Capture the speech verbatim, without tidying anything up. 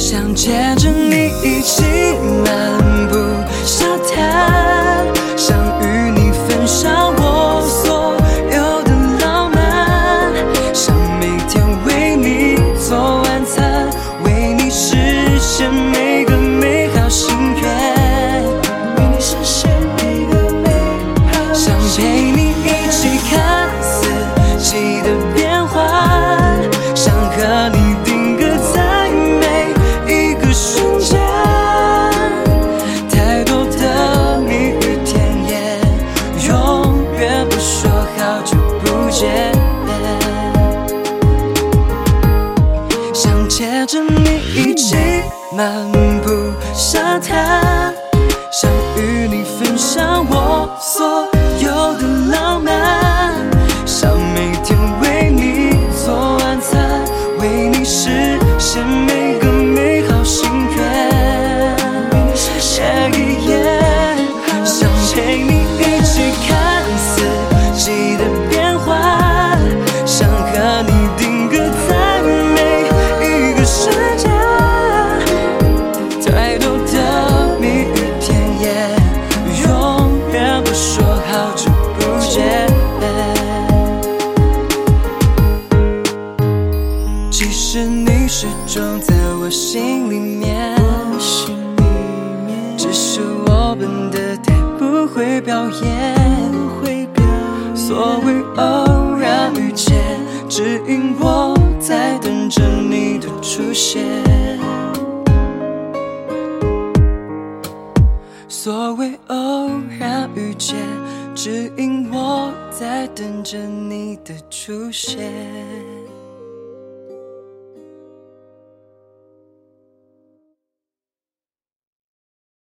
想牵着你一起漫步沙滩，想与你分享我所有的浪漫，想每天为你做晚餐，为你实现每个美好心愿，为你实现每个美好心愿。想陪你一起看四季的变换，想和你定格在每一个瞬间，太多的蜜语甜言，永远不说好久不见。想牵着你一起漫步沙滩，想与你分享我所有的浪漫，想每天为你做晚餐，为你实现每个美好心愿。想陪你一起看四季的变换，想和你定格在每一个瞬间，太多的蜜语甜言，永远不说好久不见。其实你始终在我心里面，只是我笨得太不会表演。所谓偶然遇见，只因我在等着你的出现。所谓偶然遇见，只因我在等着你的出现。